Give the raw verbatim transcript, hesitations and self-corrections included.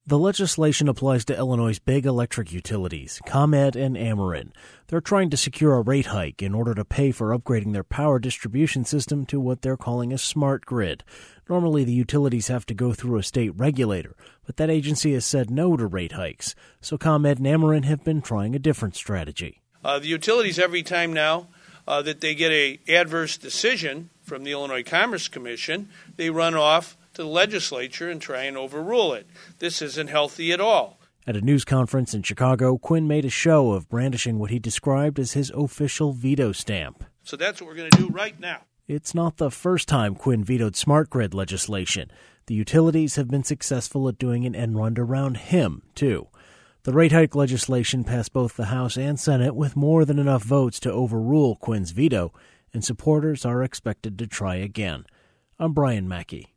The legislation applies to Illinois' big electric utilities, ComEd and Ameren. They're trying to secure a rate hike in order to pay for upgrading their power distribution system to what they're calling a smart grid. Normally, the utilities have to go through a state regulator, but that agency has said no to rate hikes. So ComEd and Ameren have been trying a different strategy. Uh, the utilities, every time now uh, that they get a adverse decision from the Illinois Commerce Commission, they run off to the legislature and try and overrule it. This isn't healthy at all. At a news conference in Chicago, Quinn made a show of brandishing what he described as his official veto stamp. So that's what we're going to do right now. It's not the first time Quinn vetoed smart grid legislation. The utilities have been successful at doing an end run around him, too. The rate hike legislation passed both the House and Senate with more than enough votes to overrule Quinn's veto, and supporters are expected to try again. I'm Brian Mackey.